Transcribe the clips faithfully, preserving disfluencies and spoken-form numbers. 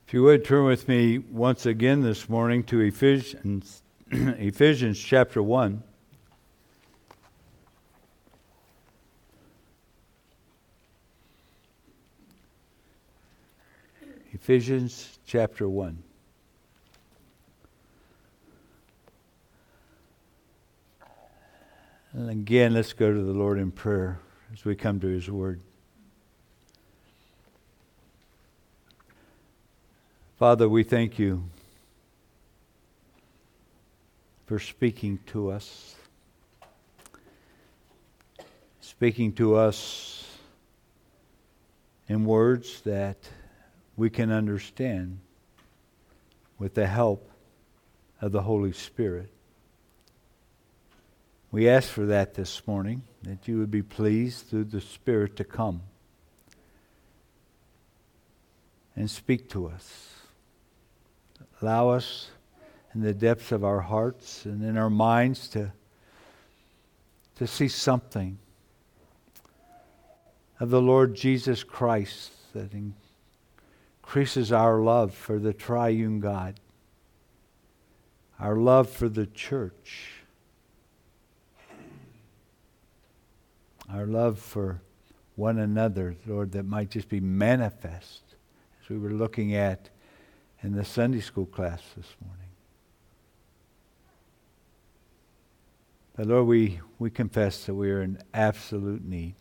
If you would turn with me once again this morning to Ephesians, Ephesians chapter one. Ephesians chapter one. And again, let's go to the Lord in prayer as we come to His Word. Father, we thank You for speaking to us. Speaking to us in words that we can understand with the help of the Holy Spirit. We ask for that this morning, that You would be pleased through the Spirit to come and speak to us. Allow us in the depths of our hearts and in our minds to, to see something of the Lord Jesus Christ that increases our love for the triune God, our love for the church, our love for one another, Lord, that might just be manifest as we were looking at in the Sunday school class this morning. But Lord, we, we confess that we are in absolute need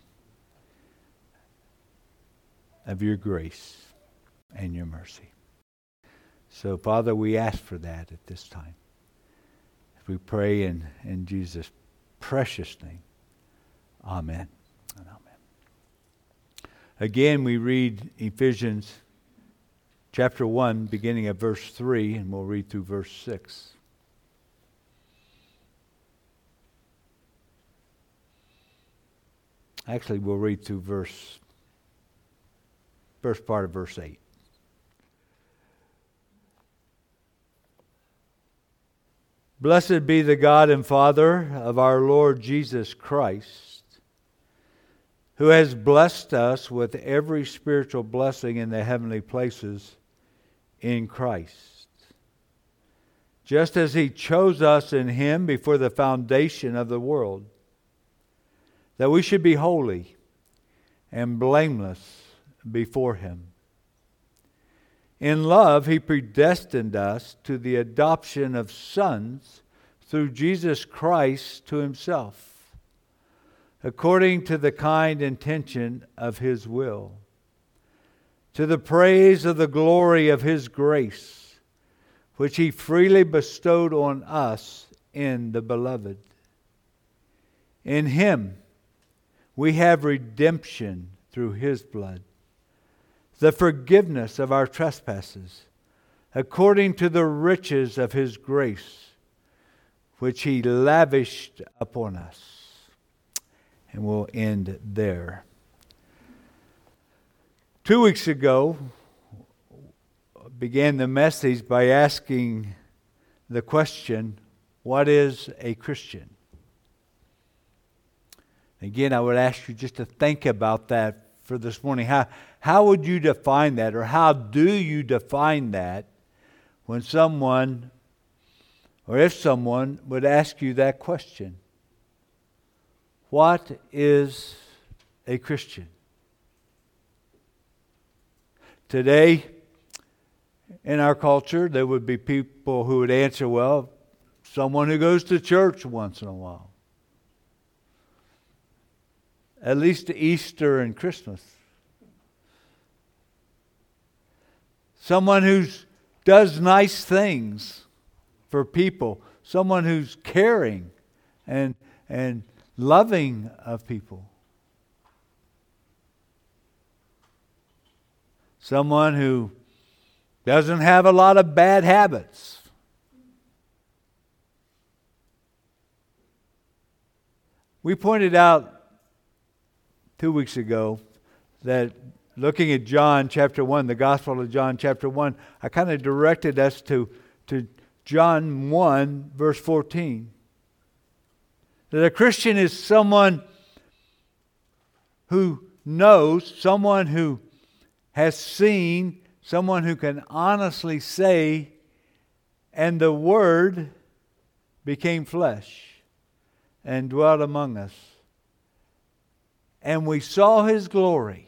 of Your grace and Your mercy. So, Father, we ask for that at this time. As we pray in, in Jesus' precious name. Amen and amen. Again, we read Ephesians chapter one, beginning at verse three, and we'll read through verse six. Actually, we'll read through verse, first part of verse eight. Blessed be the God and Father of our Lord Jesus Christ, who has blessed us with every spiritual blessing in the heavenly places in Christ, just as He chose us in Him before the foundation of the world, that we should be holy and blameless before Him. In love, He predestined us to the adoption of sons through Jesus Christ to Himself, according to the kind intention of His will, to the praise of the glory of His grace, which He freely bestowed on us in the Beloved. In Him we have redemption through His blood, the forgiveness of our trespasses, according to the riches of His grace, which He lavished upon us. And we'll end there. Two weeks ago, began the message by asking the question, what is a Christian? Again, I would ask you just to think about that for this morning. How, how would you define that, or how do you define that when someone, or if someone would ask you that question? What is a Christian? Today, in our culture, there would be people who would answer, well, someone who goes to church once in a while. At least Easter and Christmas. Someone who does nice things for people. Someone who's caring and, and loving of people. Someone who doesn't have a lot of bad habits. We pointed out two weeks ago that looking at John chapter one, the Gospel of John chapter one, I kind of directed us to, to John one verse fourteen. That a Christian is someone who knows, someone who has seen, Someone who can honestly say, and the Word became flesh and dwelt among us. And we saw His glory.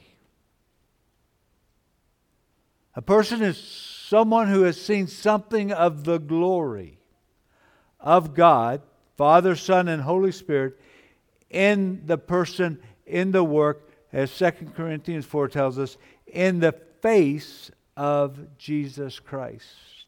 A person is someone who has seen something of the glory of God, Father, Son, and Holy Spirit, in the person, in the work, as Second Corinthians four tells us, in the face of Jesus Christ.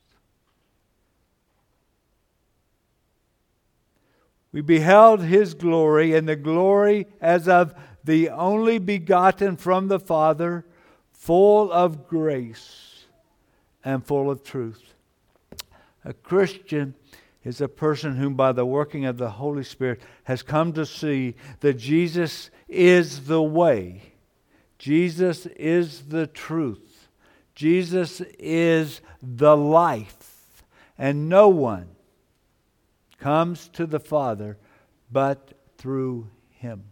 We beheld His glory, and the glory as of the only begotten from the Father, full of grace and full of truth. A Christian is a person whom by the working of the Holy Spirit has come to see that Jesus is the way. Jesus is the truth. Jesus is the life. And no one comes to the Father but through Him.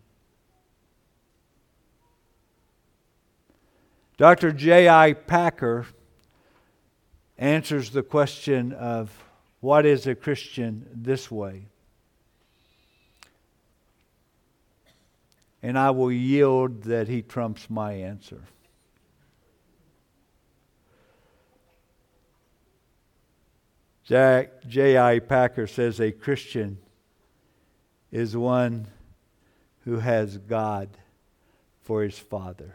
Doctor J I Packer answers the question of what is a Christian this way. And I will yield that he trumps my answer. Jack, J I Packer says a Christian is one who has God for his Father.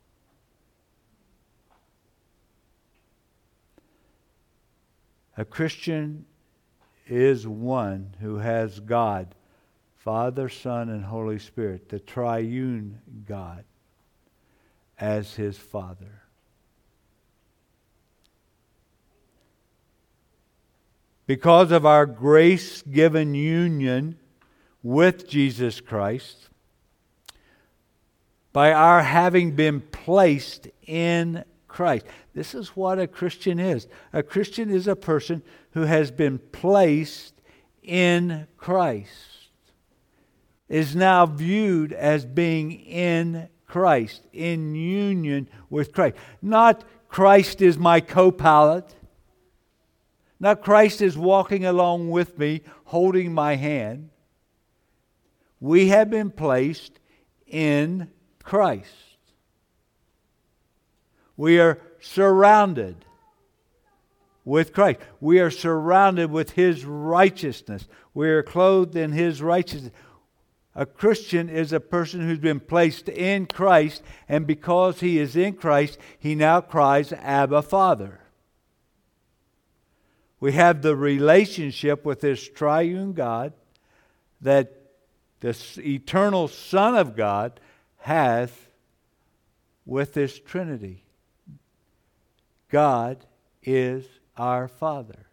A Christian is one who has God, Father, Son, and Holy Spirit, the triune God, as his Father. Because of our grace-given union with Jesus Christ, by our having been placed in Christ. This is what a Christian is. A Christian is a person who has been placed in Christ, is now viewed as being in Christ, in union with Christ. Not Christ is my co-pilot. Not Christ is walking along with me, holding my hand. We have been placed in Christ. We are surrounded with Christ. We are surrounded with His righteousness. We are clothed in His righteousness. A Christian is a person who's been placed in Christ, and because he is in Christ, he now cries, Abba, Father. We have the relationship with this triune God that the eternal Son of God has with this Trinity. God is our Father.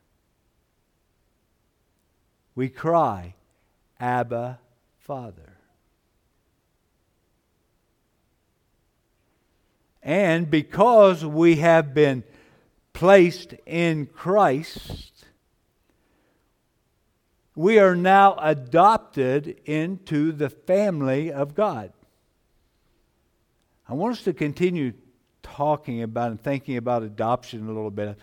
We cry, Abba, Father. And because we have been placed in Christ, we are now adopted into the family of God. I want us to continue talking about and thinking about adoption a little bit.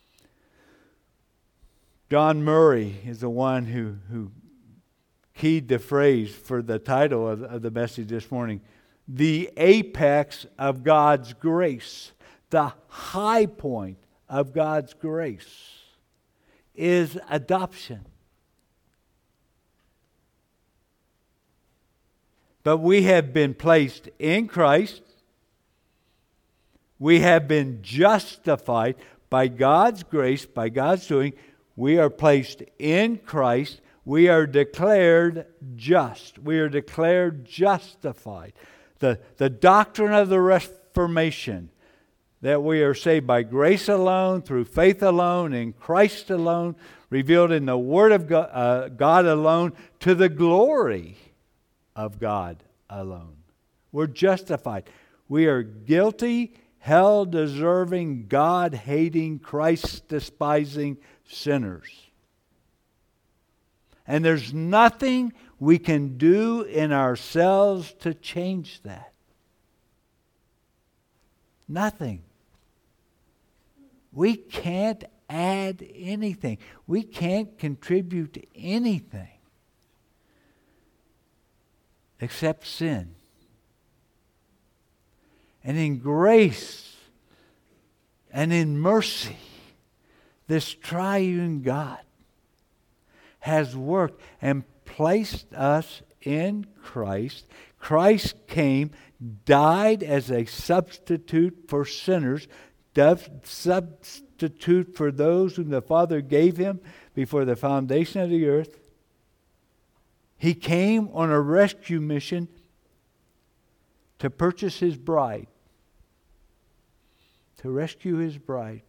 John Murray is the one who, who keyed the phrase for the title of, of the message this morning. The apex of God's grace, the high point of God's grace is adoption. But we have been placed in Christ. We have been justified by God's grace, by God's doing. We are placed in Christ. We are declared just. We are declared justified. The, the doctrine of the Reformation, that we are saved by grace alone, through faith alone, in Christ alone, revealed in the Word of God, uh, God alone, to the glory of God alone. We're justified. We are guilty, hell-deserving, God-hating, Christ-despising sinners. And there's nothing we can do in ourselves to change that. Nothing. We can't add anything. We can't contribute anything except sin. And in grace and in mercy, this triune God has worked and placed us in Christ. Christ came, died as a substitute for sinners, substitute for those whom the Father gave him before the foundation of the earth. He came on a rescue mission to purchase his bride, to rescue his bride.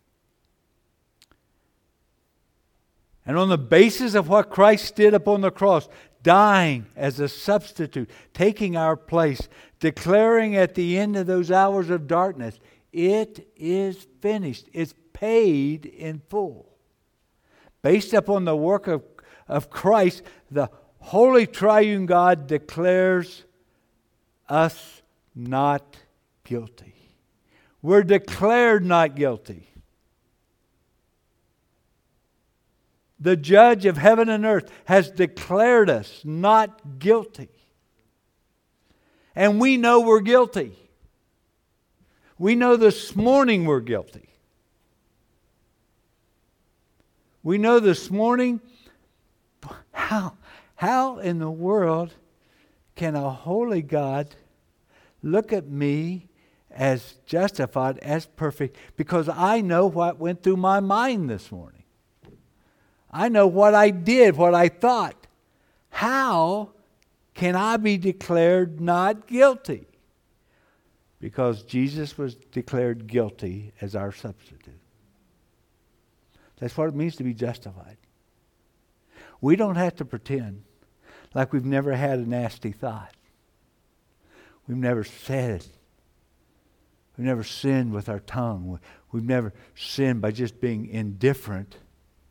And on the basis of what Christ did upon the cross, dying as a substitute, taking our place, declaring at the end of those hours of darkness, it is finished. It's paid in full. Based upon the work of, of Christ, the Holy Triune God declares us not guilty. We're declared not guilty. The judge of heaven and earth has declared us not guilty. And we know we're guilty. We know this morning we're guilty. We know this morning, how, how in the world can a holy God look at me as justified, as perfect, because I know what went through my mind this morning. I know what I did, what I thought. How can I be declared not guilty? Because Jesus was declared guilty as our substitute. That's what it means to be justified. We don't have to pretend like we've never had a nasty thought. We've never said it. We've never sinned with our tongue. We've never sinned by just being indifferent.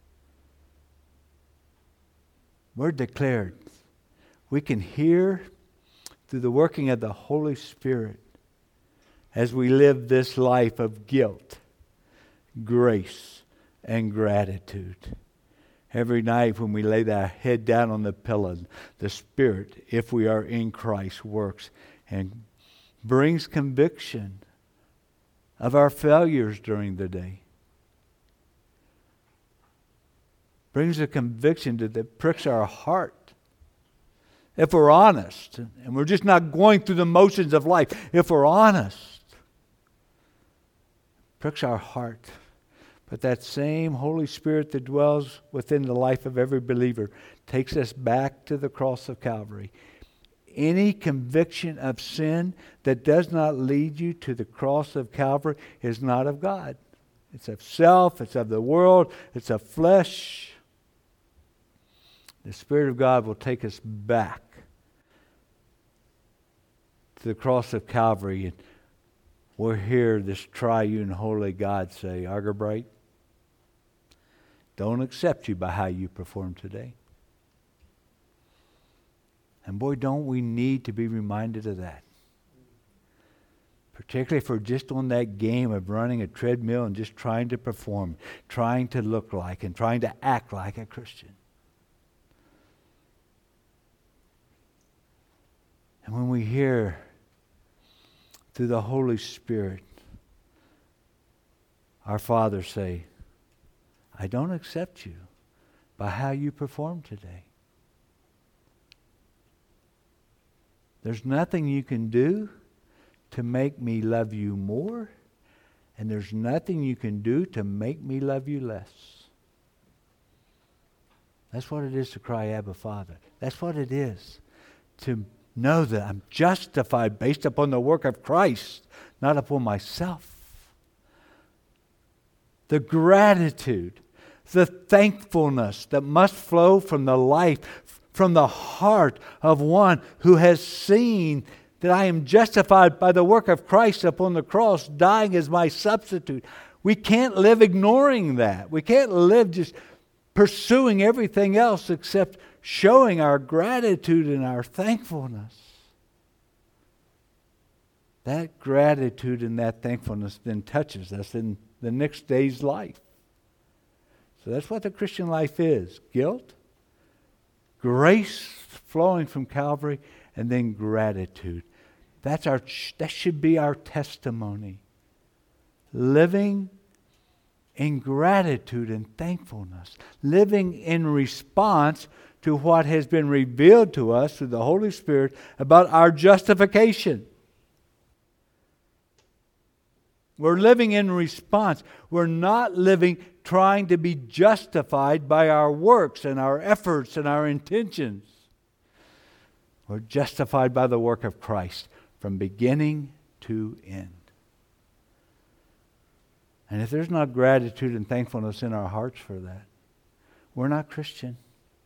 We're declared. We can hear through the working of the Holy Spirit as we live this life of guilt, grace, and gratitude. Every night when we lay our head down on the pillow, the Spirit, if we are in Christ, works and brings conviction of our failures during the day. Brings a conviction to, that pricks our heart. If we're honest, and we're just not going through the motions of life, if we're honest, pricks our heart. But that same Holy Spirit that dwells within the life of every believer takes us back to the cross of Calvary. Any conviction of sin that does not lead you to the cross of Calvary is not of God. It's of self, it's of the world, it's of flesh. The Spirit of God will take us back to the cross of Calvary, and we'll hear this triune holy God say, Argerbright, don't accept you by how you perform today. And boy, don't we need to be reminded of that. Particularly if we're just on that game of running a treadmill and just trying to perform, trying to look like and trying to act like a Christian. And when we hear through the Holy Spirit our Father say, I don't accept you by how you perform today. There's nothing you can do to make me love you more, and there's nothing you can do to make me love you less. That's what it is to cry, Abba, Father. That's what it is to know that I'm justified based upon the work of Christ, not upon myself. The gratitude, the thankfulness that must flow from the life, from the heart of one who has seen that I am justified by the work of Christ upon the cross, dying as my substitute. We can't live ignoring that. We can't live just pursuing everything else except showing our gratitude and our thankfulness. That gratitude and that thankfulness then touches us and the next day's life. So that's what the Christian life is. Guilt, grace flowing from Calvary, and then gratitude. That's our, that should be our testimony. Living in gratitude and thankfulness. Living in response to what has been revealed to us through the Holy Spirit about our justification. We're living in response. We're not living trying to be justified by our works and our efforts and our intentions. We're justified by the work of Christ from beginning to end. And if there's not gratitude and thankfulness in our hearts for that, we're not Christian.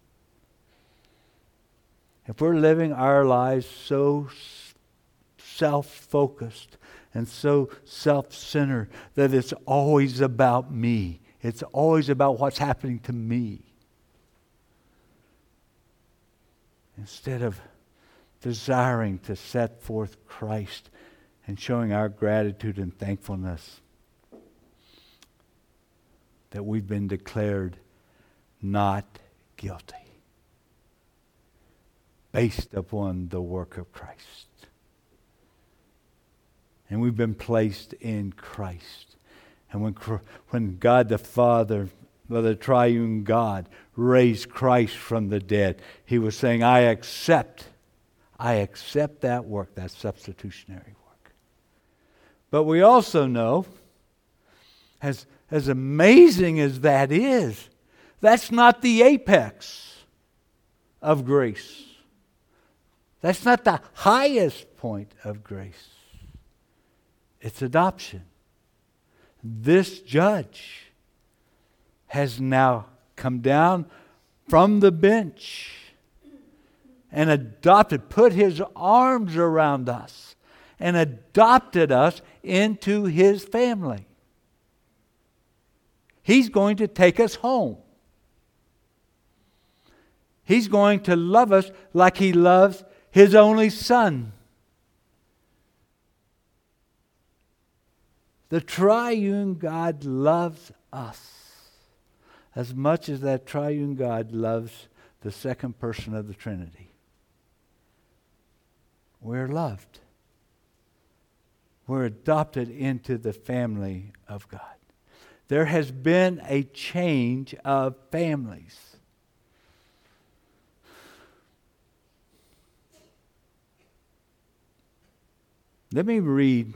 If we're living our lives so self-focused and so self-centered that it's always about me, it's always about what's happening to me, instead of desiring to set forth Christ and showing our gratitude and thankfulness that we've been declared not guilty based upon the work of Christ. And we've been placed in Christ. And when, when God the Father, the triune God, raised Christ from the dead, He was saying, I accept, I accept that work, that substitutionary work. But we also know, as, as amazing as that is, that's not the apex of grace. That's not the highest point of grace. It's adoption. This judge has now come down from the bench and adopted, put his arms around us and adopted us into his family. He's going to take us home. He's going to love us like He loves His only Son. The triune God loves us as much as that triune God loves the second person of the Trinity. We're loved. We're adopted into the family of God. There has been a change of families. Let me read.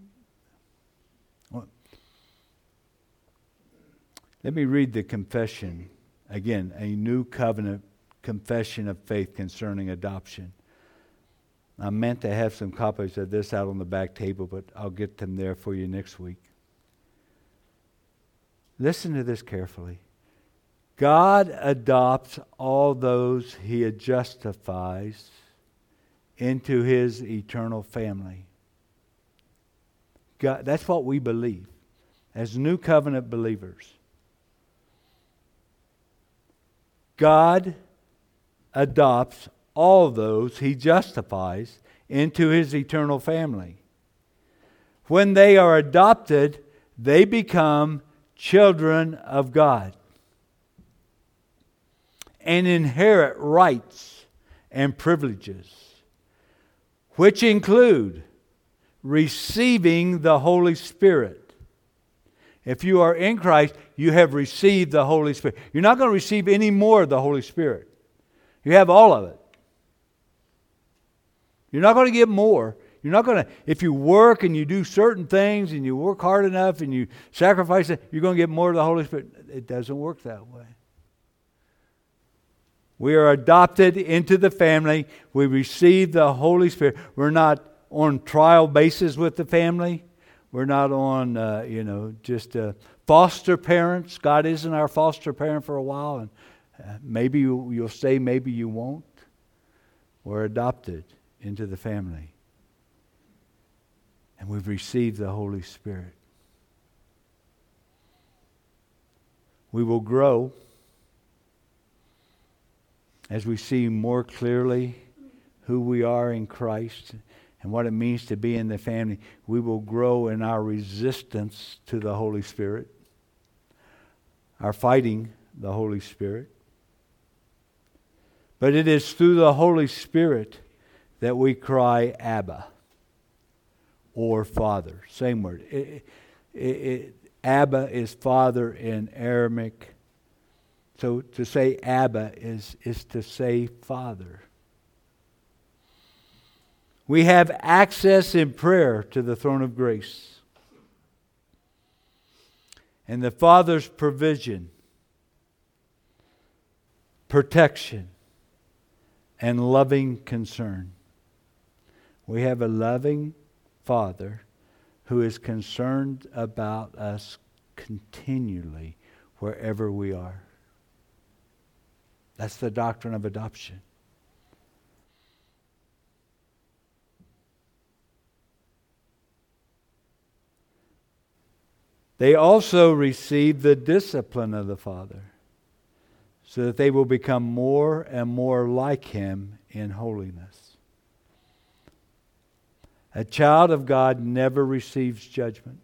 Let me read the confession. Again, a new covenant confession of faith concerning adoption. I meant to have some copies of this out on the back table, but I'll get them there for you next week. Listen to this carefully. God adopts all those He justifies into His eternal family. God, that's what we believe as new covenant believers. God adopts all those He justifies into His eternal family. When they are adopted, they become children of God and inherit rights and privileges, which include receiving the Holy Spirit. If you are in Christ, you have received the Holy Spirit. You're not going to receive any more of the Holy Spirit. You have all of it. You're not going to get more. You're not going to, if you work and you do certain things and you work hard enough and you sacrifice it, you're going to get more of the Holy Spirit. It doesn't work that way. We are adopted into the family. We receive the Holy Spirit. We're not on trial basis with the family. We're not on, uh, you know, just uh, foster parents. God isn't our foster parent for a while, and uh, maybe you, you'll stay, maybe you won't. We're adopted into the family, and we've received the Holy Spirit. We will grow as we see more clearly who we are in Christ, and what it means to be in the family, we will grow in our resistance to the Holy Spirit, our fighting the Holy Spirit. But it is through the Holy Spirit that we cry Abba or Father. Same word. It, it, it, Abba is Father in Aramaic. So to say Abba is, is to say Father. We have access in prayer to the throne of grace. And the Father's provision, protection, and loving concern. We have a loving Father who is concerned about us continually wherever we are. That's the doctrine of adoption. They also receive the discipline of the Father so that they will become more and more like Him in holiness. A child of God never receives judgment.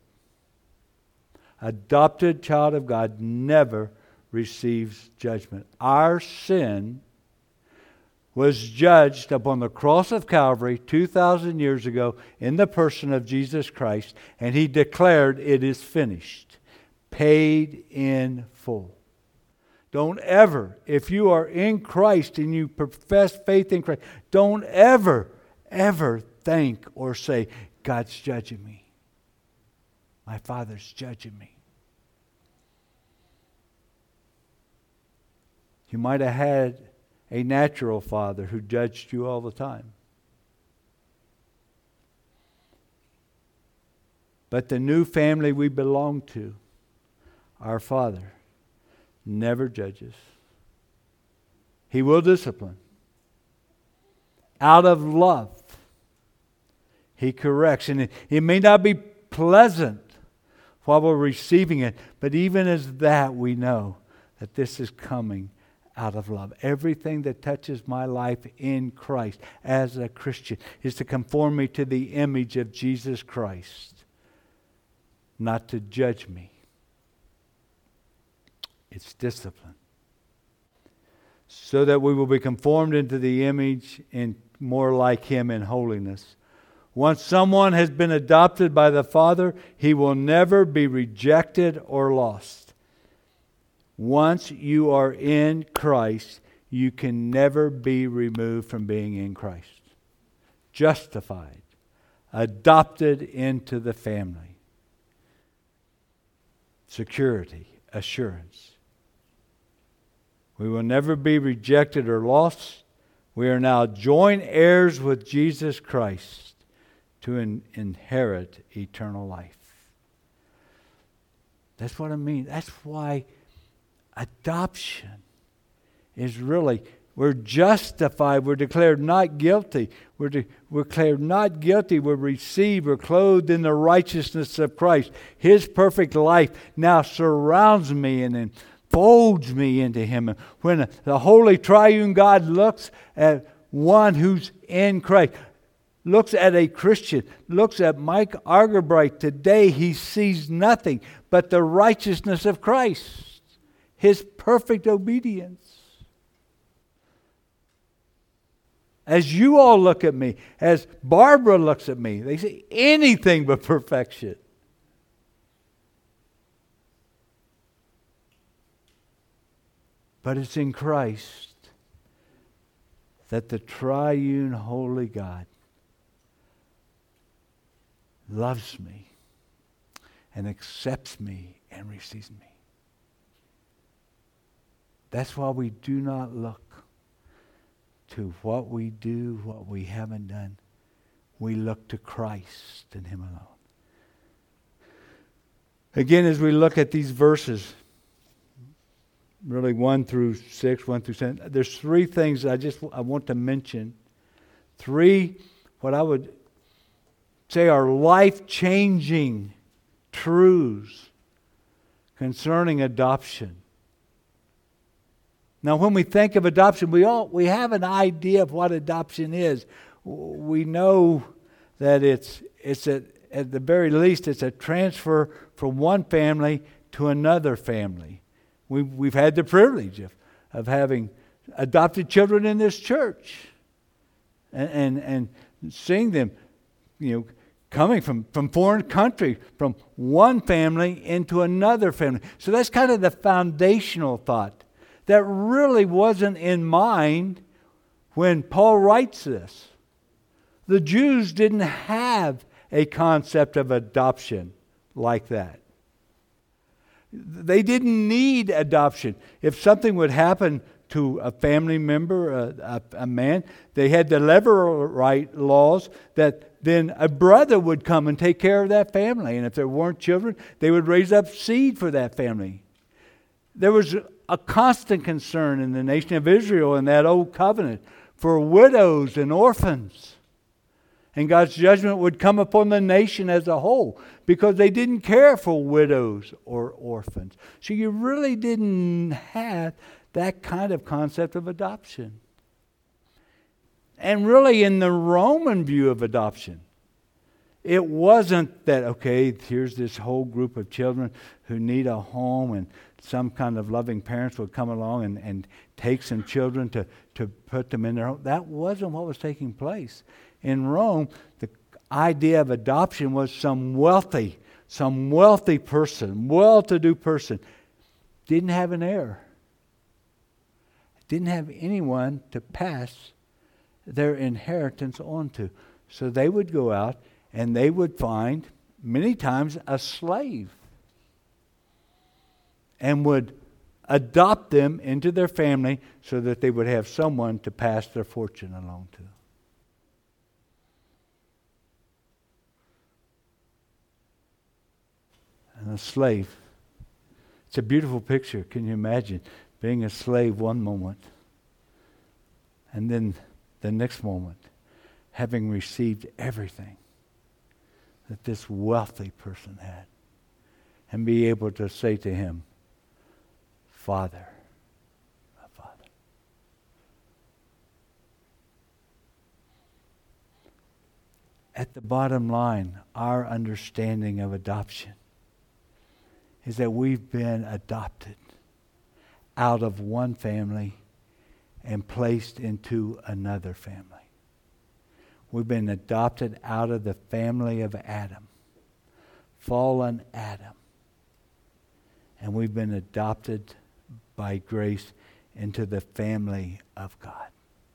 Adopted child of God never receives judgment. Our sin was judged upon the cross of Calvary two thousand years ago in the person of Jesus Christ, and He declared it is finished, paid in full. Don't ever, if you are in Christ and you profess faith in Christ, don't ever, ever think or say, God's judging me. My Father's judging me. You might have had a natural father who judged you all the time. But the new family we belong to, our Father, never judges. He will discipline. Out of love, He corrects. And it, it may not be pleasant while we're receiving it, but even as that, we know that this is coming out of love. Everything that touches my life in Christ as a Christian is to conform me to the image of Jesus Christ, not to judge me. It's discipline. So that we will be conformed into the image and more like Him in holiness. Once someone has been adopted by the Father, he will never be rejected or lost. Once you are in Christ, you can never be removed from being in Christ. Justified, adopted into the family. Security, assurance. We will never be rejected or lost. We are now joint heirs with Jesus Christ to in- inherit eternal life. That's what I mean. That's why adoption is really, we're justified, we're declared not guilty. We're, de- we're declared not guilty, we're received, we're clothed in the righteousness of Christ. His perfect life now surrounds me and enfolds me into Him. And when the Holy Triune God looks at one who's in Christ, looks at a Christian, looks at Mike Argerbright today, he sees nothing but the righteousness of Christ. His perfect obedience. As you all look at me, as Barbara looks at me, they see anything but perfection. But it's in Christ that the triune holy God loves me and accepts me and receives me. That's why we do not look to what we do, what we haven't done. We look to Christ and Him alone. Again, as we look at these verses, really one through six, one through seven, there's three things I just I want to mention. Three, what I would say are life-changing truths concerning adoption. Now, when we think of adoption, we all we have an idea of what adoption is. We know that it's it's a, at the very least it's a transfer from one family to another family. We've we've had the privilege of of having adopted children in this church, and and, and seeing them, you know, coming from, from foreign country, from one family into another family. So that's kind of the foundational thought that really wasn't in mind when Paul writes this. The Jews didn't have a concept of adoption like that. They didn't need adoption. If something would happen to a family member, a, a, a man, they had the Levirate laws that then a brother would come and take care of that family. And if there weren't children, they would raise up seed for that family. There was a constant concern in the nation of Israel in that old covenant for widows and orphans. And God's judgment would come upon the nation as a whole because they didn't care for widows or orphans. So you really didn't have that kind of concept of adoption. And really in the Roman view of adoption, it wasn't that, okay, here's this whole group of children who need a home and some kind of loving parents would come along and, and take some children to, to put them in their home. That wasn't what was taking place. In Rome, the idea of adoption was some wealthy, some wealthy person, well-to-do person, didn't have an heir. Didn't have anyone to pass their inheritance on to. So they would go out and they would find, many times, a slave and would adopt them into their family so that they would have someone to pass their fortune along to. And a slave. It's a beautiful picture. Can you imagine being a slave one moment and then the next moment having received everything that this wealthy person had and be able to say to him, Father, my Father. At the bottom line, our understanding of adoption is that we've been adopted out of one family and placed into another family. We've been adopted out of the family of Adam, fallen Adam. And we've been adopted by grace into the family of God.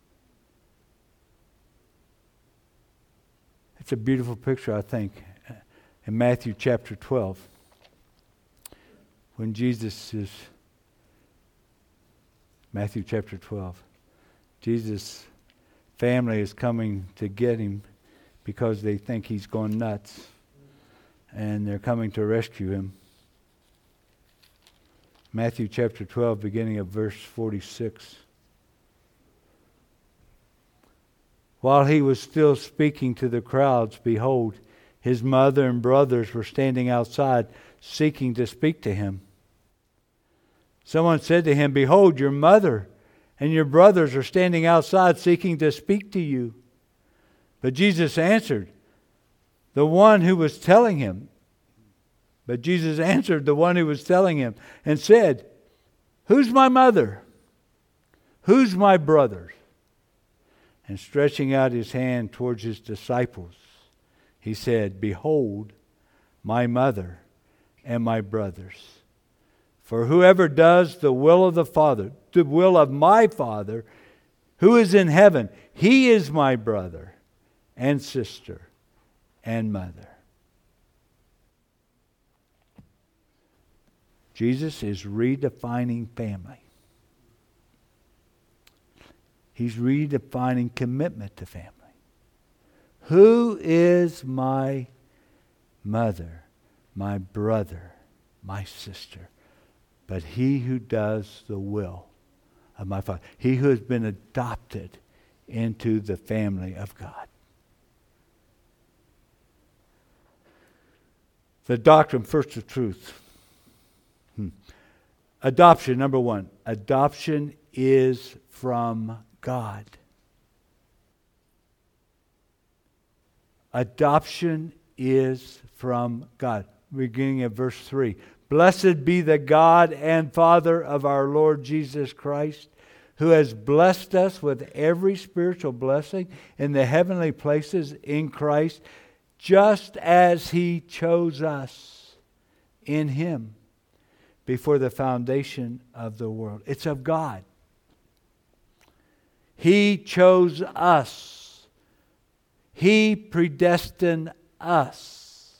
It's a beautiful picture, I think, in Matthew chapter twelve. When Jesus is, Matthew chapter twelve, Jesus' family is coming to get him because they think he's gone nuts. And they're coming to rescue him. Matthew chapter twelve, beginning of verse forty-six. While he was still speaking to the crowds, behold, his mother and brothers were standing outside, seeking to speak to him. Someone said to him, Behold, your mother and your brothers are standing outside, seeking to speak to you. But Jesus answered the one who was telling him, But Jesus answered the one who was telling him and said, Who's my mother? Who's my brothers? And stretching out his hand towards his disciples, he said, Behold, my mother and my brothers. For whoever does the will of the Father, the will of my Father, who is in heaven, he is my brother and sister and mother. Jesus is redefining family. He's redefining commitment to family. Who is my mother, my brother, my sister? But he who does the will of my Father. He who has been adopted into the family of God. The doctrine first of truth. Hmm. Adoption, number one. Adoption is from God. Adoption is from God. Beginning at verse three. Blessed be the God and Father of our Lord Jesus Christ, who has blessed us with every spiritual blessing in the heavenly places in Christ, just as He chose us in Him before the foundation of the world. It's of God. He chose us. He predestined us.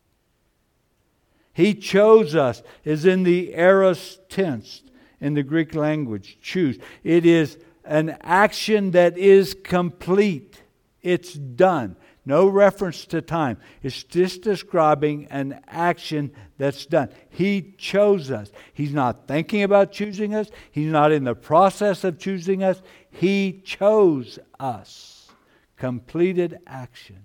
He chose us is in the aorist tense in the Greek language, choose. It is an action that is complete. It's done. No reference to time. It's just describing an action that's done. He chose us. He's not thinking about choosing us. He's not in the process of choosing us. He chose us. Completed action.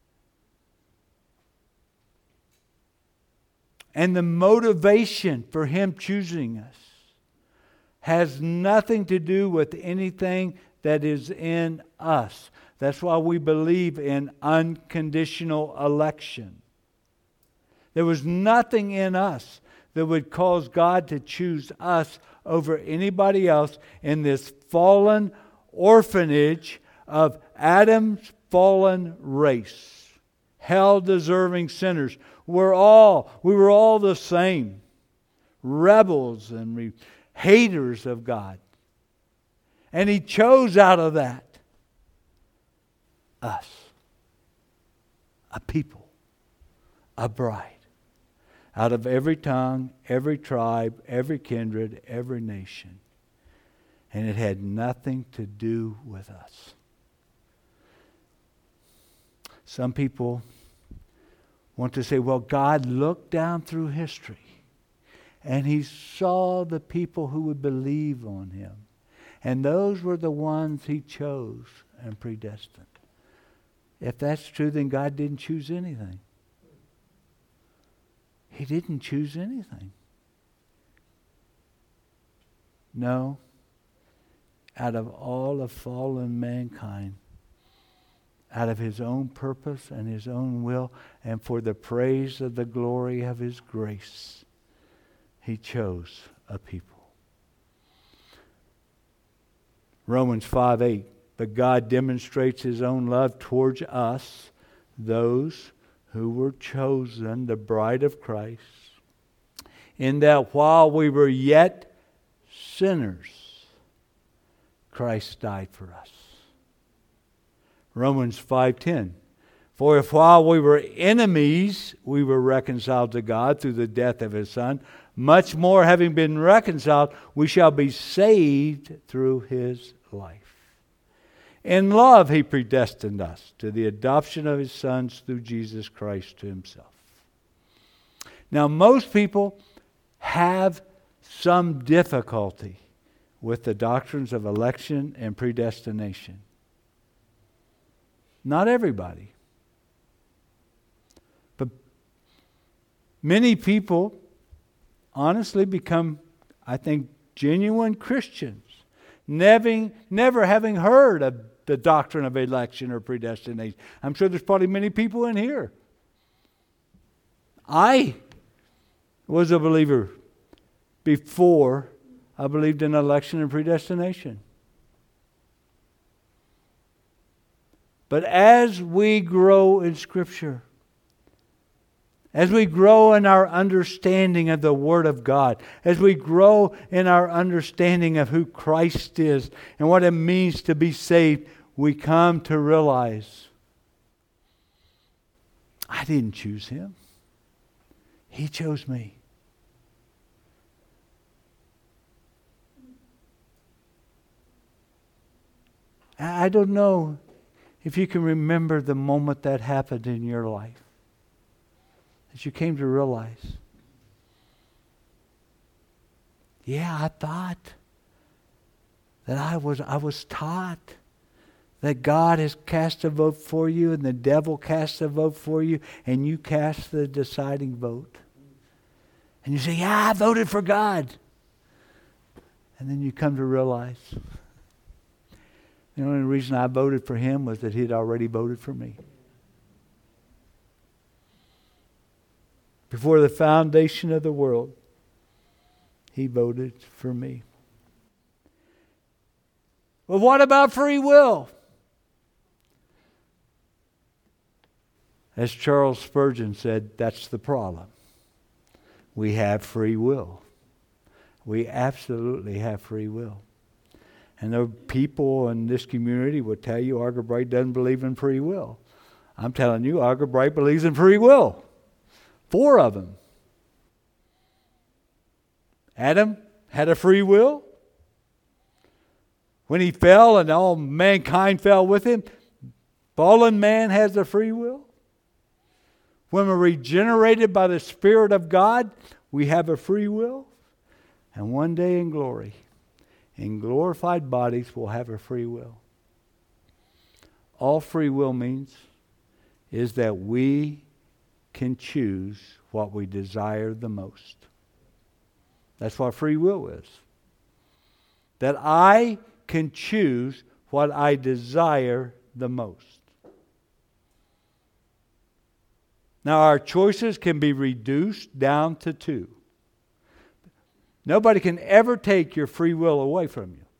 And the motivation for Him choosing us has nothing to do with anything that is in us. That's why we believe in unconditional election. There was nothing in us that would cause God to choose us over anybody else in this fallen orphanage of Adam's fallen race. Hell-deserving sinners. We're all, we were all the same. Rebels and re- haters of God. And He chose out of that us. A people. A bride. Out of every tongue, every tribe, every kindred, every nation. And it had nothing to do with us. Some people want to say, well, God looked down through history and He saw the people who would believe on Him. And those were the ones He chose and predestined. If that's true, then God didn't choose anything. He didn't choose anything. No. Out of all of fallen mankind, out of His own purpose and His own will, and for the praise of the glory of His grace, He chose a people. Romans five eight. But God demonstrates His own love towards us, those who were chosen, the bride of Christ, in that while we were yet sinners, Christ died for us. Romans five ten. For if while we were enemies, we were reconciled to God through the death of His Son, much more having been reconciled, we shall be saved through His life. In love, He predestined us to the adoption of His sons through Jesus Christ to Himself. Now, most people have some difficulty with the doctrines of election and predestination. Not everybody. But many people honestly become, I think, genuine Christians, never, never having heard of the doctrine of election or predestination. I'm sure there's probably many people in here. I was a believer before I believed in election and predestination. But as we grow in Scripture, as we grow in our understanding of the Word of God, as we grow in our understanding of who Christ is and what it means to be saved, we come to realize, I didn't choose Him. He chose me. I don't know if you can remember the moment that happened in your life, that you came to realize, yeah, I thought that I was I was taught that God has cast a vote for you and the devil casts a vote for you and you cast the deciding vote. And you say, yeah, I voted for God. And then you come to realize the only reason I voted for Him was that He had already voted for me. Before the foundation of the world, He voted for me. Well, what about free will? As Charles Spurgeon said, that's the problem. We have free will. We absolutely have free will. And the people in this community will tell you Argo Bright doesn't believe in free will. I'm telling you, Argo Bright believes in free will. Four of them. Adam had a free will. When he fell and all mankind fell with him, fallen man has a free will. When we're regenerated by the Spirit of God, we have a free will. And one day in glory, in glorified bodies, we'll have a free will. All free will means is that we can choose what we desire the most. That's what free will is. That I can choose what I desire the most. Now, our choices can be reduced down to two. Nobody can ever take your free will away from you.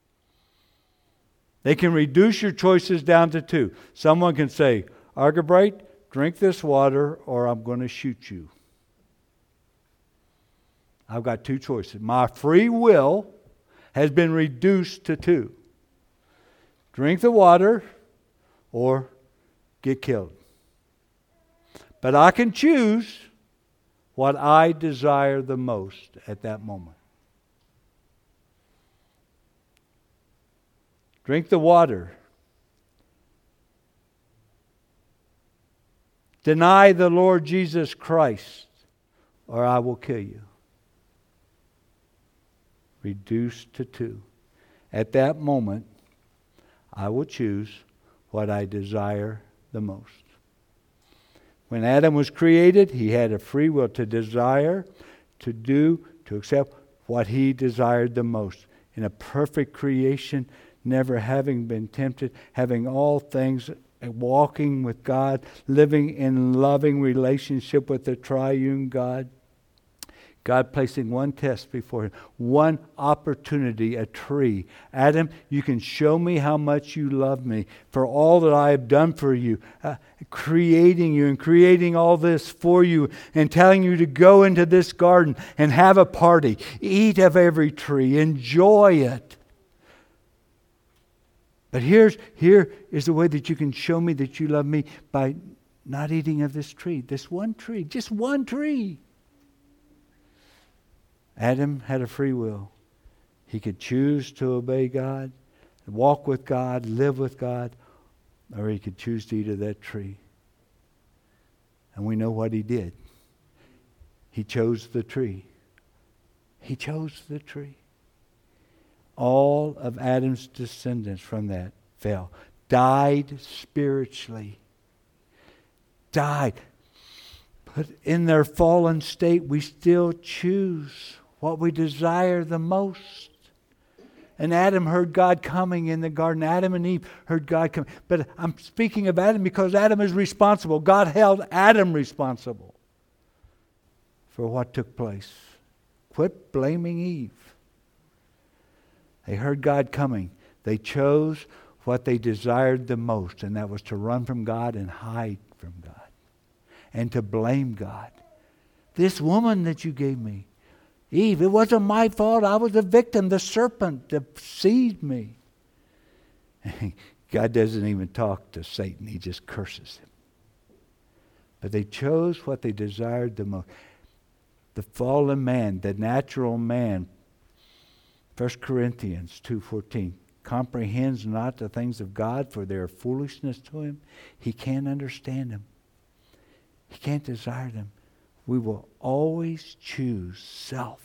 They can reduce your choices down to two. Someone can say, Argo Bright, drink this water or I'm going to shoot you. I've got two choices. My free will has been reduced to two. Drink the water or get killed. But I can choose what I desire the most at that moment. Drink the water. Deny the Lord Jesus Christ, or I will kill you. Reduced to two. At that moment, I will choose what I desire the most. When Adam was created, he had a free will to desire, to do, to accept what he desired the most. In a perfect creation, never having been tempted, having all things, walking with God, living in loving relationship with the triune God. God placing one test before him, one opportunity, a tree. Adam, you can show me how much you love me for all that I have done for you, uh, creating you and creating all this for you and telling you to go into this garden and have a party, eat of every tree, enjoy it. But here's here is the way that you can show me that you love me, by not eating of this tree, this one tree, just one tree. Adam had a free will. He could choose to obey God, walk with God, live with God, or he could choose to eat of that tree. And we know what he did. He chose the tree. He chose the tree. All of Adam's descendants from that fell. Died spiritually. Died. But in their fallen state, we still choose what we desire the most. And Adam heard God coming in the garden. Adam and Eve heard God coming. But I'm speaking of Adam because Adam is responsible. God held Adam responsible for what took place. Quit blaming Eve. They heard God coming. They chose what they desired the most, and that was to run from God and hide from God and to blame God. This woman that you gave me, Eve, it wasn't my fault. I was a victim. The serpent deceived me. God doesn't even talk to Satan. He just curses him. But they chose what they desired the most. The fallen man, the natural man, First Corinthians two fourteen, comprehends not the things of God, for they are foolishness to him. He can't understand them. He can't desire them. We will always choose self.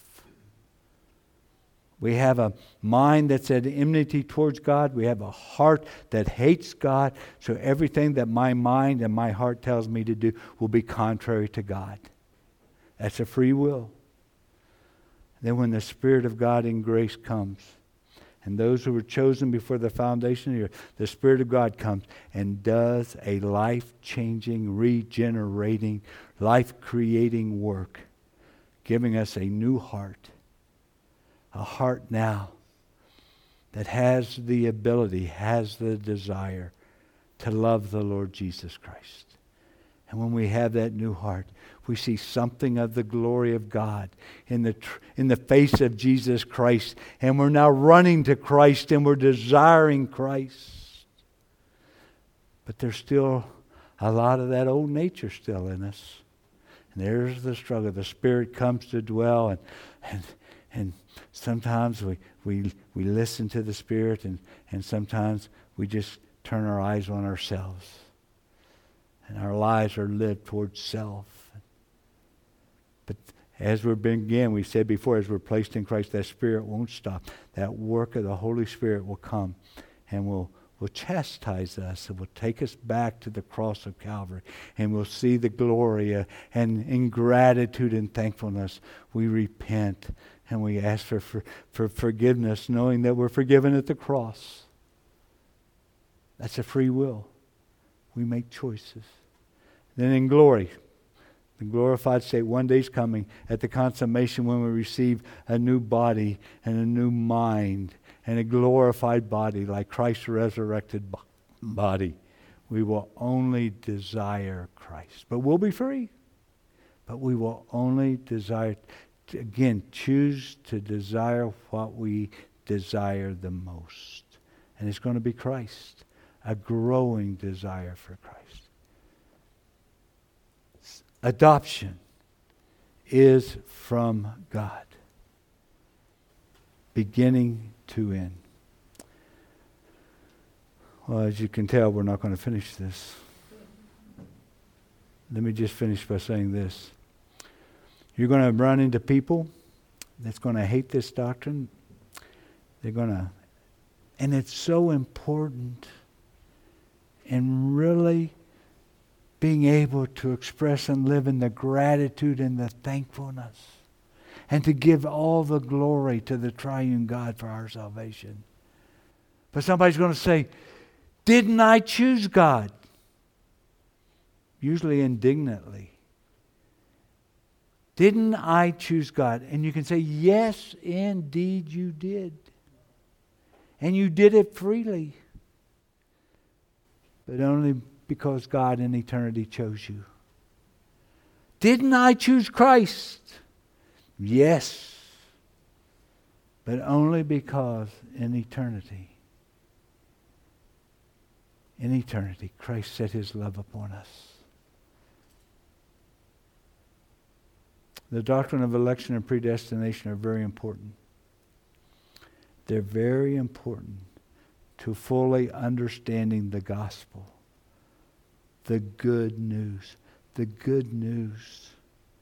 We have a mind that's at enmity towards God. We have a heart that hates God. So everything that my mind and my heart tells me to do will be contrary to God. That's a free will. Then when the Spirit of God in grace comes and those who were chosen before the foundation of the earth, the Spirit of God comes and does a life-changing, regenerating, life-creating work, giving us a new heart, a heart now that has the ability, has the desire to love the Lord Jesus Christ. And when we have that new heart, we see something of the glory of God in the tr- in the face of Jesus Christ. And we're now running to Christ and we're desiring Christ. But there's still a lot of that old nature still in us. And there's the struggle. The Spirit comes to dwell, and and, and sometimes we, we, we listen to the Spirit, and, and sometimes we just turn our eyes on ourselves. And our lives are lived towards self. But as we begin, we said before, as we're placed in Christ, that Spirit won't stop. That work of the Holy Spirit will come and will, will chastise us. It will take us back to the cross of Calvary. And we'll see the glory. Uh, and in gratitude and thankfulness, we repent and we ask for, for, for forgiveness, knowing that we're forgiven at the cross. That's a free will. We make choices. Then in glory, the glorified state, one day's coming at the consummation when we receive a new body and a new mind and a glorified body like Christ's resurrected body. We will only desire Christ. But we'll be free. But we will only desire, to, again, choose to desire what we desire the most. And it's going to be Christ. A growing desire for Christ. Adoption is from God, beginning to end. Well, as you can tell, we're not going to finish this. Let me just finish by saying this. You're going to run into people that's going to hate this doctrine. They're going to, and it's so important. And really being able to express and live in the gratitude and the thankfulness. And to give all the glory to the triune God for our salvation. But somebody's going to say, didn't I choose God? Usually indignantly. Didn't I choose God? And you can say, yes, indeed you did. And you did it freely. But only because God in eternity chose you. Didn't I choose Christ? Yes. But only because in eternity, in eternity, Christ set His love upon us. The doctrine of election and predestination are very important. They're very important to fully understanding the gospel. The good news. The good news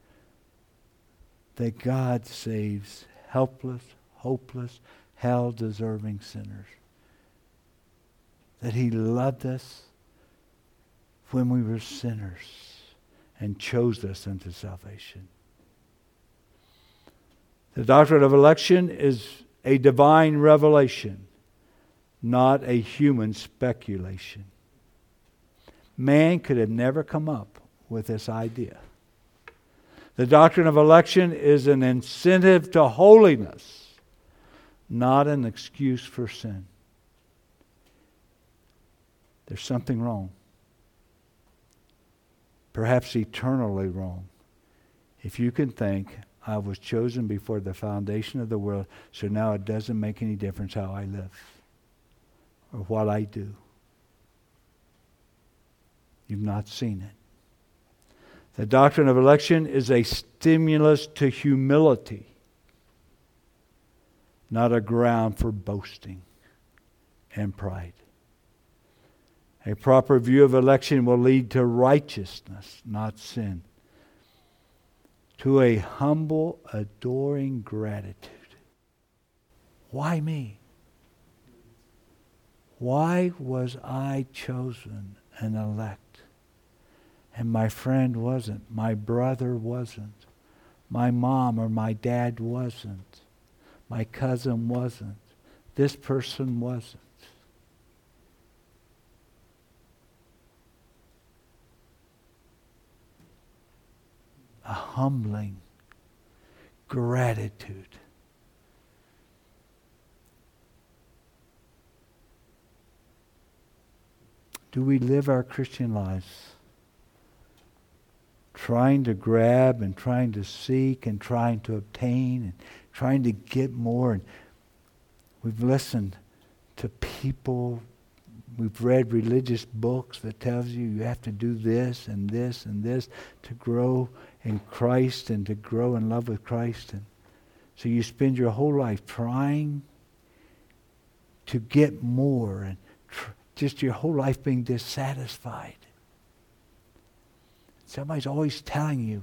that God saves helpless, hopeless, hell-deserving sinners. That He loved us when we were sinners and chose us unto salvation. The doctrine of election is a divine revelation, not a human speculation. Man could have never come up with this idea. The doctrine of election is an incentive to holiness, not an excuse for sin. There's something wrong. Perhaps eternally wrong. If you can think, I was chosen before the foundation of the world, so now it doesn't make any difference how I live or what I do. You've not seen it. The doctrine of election is a stimulus to humility, not a ground for boasting and pride. A proper view of election will lead to righteousness, not sin. To a humble, adoring gratitude. Why me? Why was I chosen and elect? And my friend wasn't. My brother wasn't. My mom or my dad wasn't. My cousin wasn't. this person wasn't. A humbling gratitude. Do we live our Christian lives trying to grab and trying to seek and trying to obtain and trying to get more? And we've listened to people, we've read religious books that tells you you have to do this and this and this to grow in Christ and to grow in love with Christ. And so you spend your whole life trying to get more and tr- just your whole life being dissatisfied. Somebody's always telling you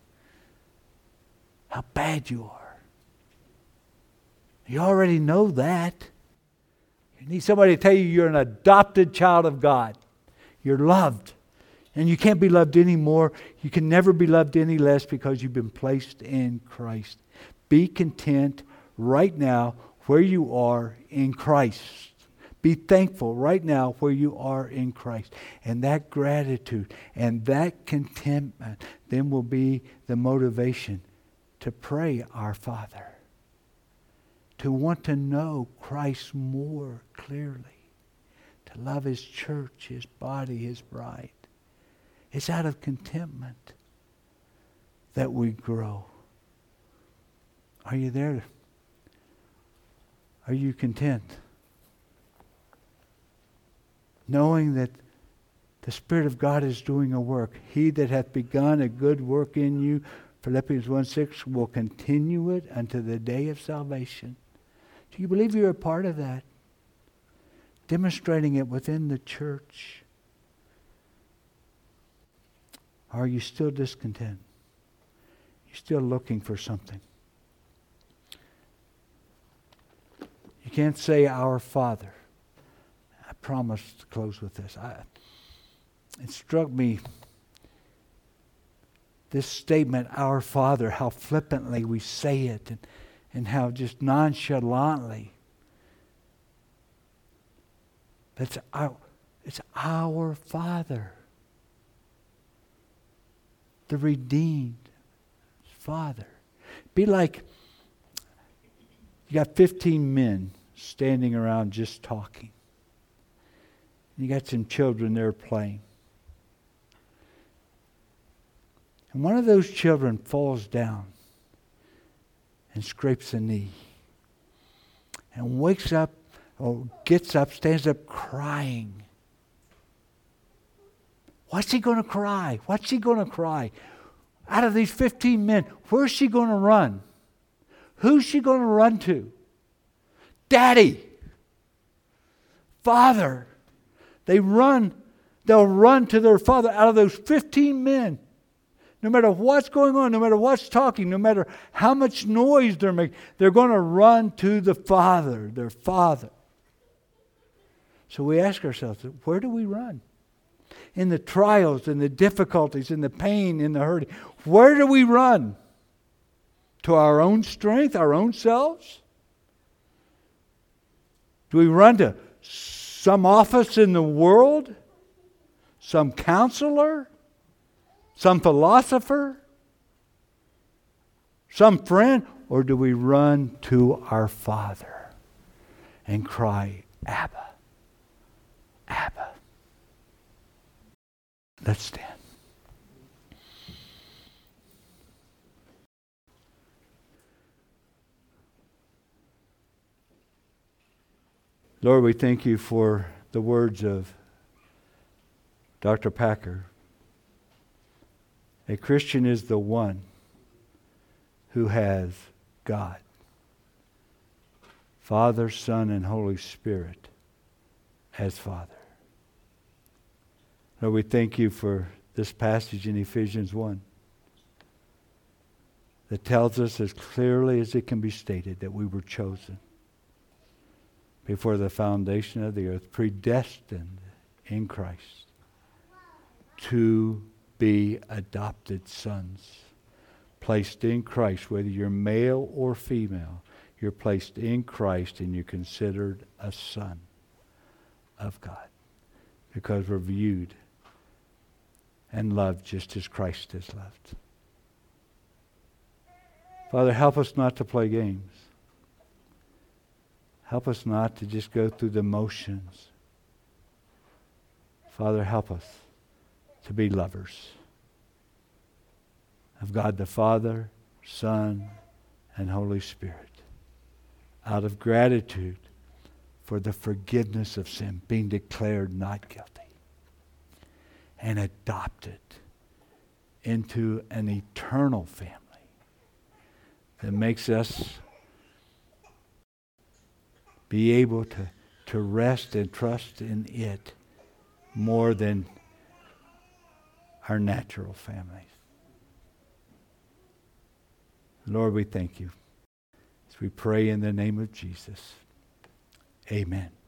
how bad you are. You already know that. You need somebody to tell you you're an adopted child of God. You're loved. And you can't be loved anymore. You can never be loved any less because you've been placed in Christ. Be content right now where you are in Christ. Be thankful right now where you are in Christ. And that gratitude and that contentment then will be the motivation to pray our Father. To want to know Christ more clearly. To love His church, His body, His bride. It's out of contentment that we grow. Are you there? Are you content? Knowing that the Spirit of God is doing a work. He that hath begun a good work in you, Philippians one six, will continue it unto the day of salvation. Do you believe you're a part of that? Demonstrating it within the church. Are you still discontent? You're still looking for something. You can't say our Father. I promise to close with this. I, it struck me, this statement, our Father, how flippantly we say it and, and how just nonchalantly. That's our, it's our Father. The redeemed Father. Be like you got fifteen men standing around just talking. You got some children there playing. And one of those children falls down and scrapes a knee. And wakes up, or gets up, stands up crying. What's he going to cry? What's he going to cry? Out of these fifteen men, where's she going to run? Who's she going to run to? Daddy. Father. They run, they'll run to their father out of those fifteen men. No matter what's going on, no matter what's talking, no matter how much noise they're making, they're going to run to the Father, their Father. So we ask ourselves, where do we run? In the trials, in the difficulties, in the pain, in the hurting. Where do we run? To our own strength, our own selves? Do we run to some office in the world? Some counselor? Some philosopher? Some friend? Or do we run to our Father and cry, Abba, Abba? Let's stand. Lord, we thank you for the words of Doctor Packer. A Christian is the one who has God, Father, Son, and Holy Spirit as Father. Lord, we thank you for this passage in Ephesians one that tells us as clearly as it can be stated that we were chosen before the foundation of the earth, predestined in Christ to be adopted sons, placed in Christ, whether you're male or female. you're placed in Christ and you're considered a son of God because we're viewed and loved just as Christ is loved. Father, help us not to play games. Help us not to just go through the motions. Father, help us to be lovers of God the Father, Son, and Holy Spirit, out of gratitude for the forgiveness of sin, being declared not guilty, and adopted into an eternal family that makes us be able to, to rest and trust in it more than our natural families. Lord, we thank you as we pray in the name of Jesus. Amen.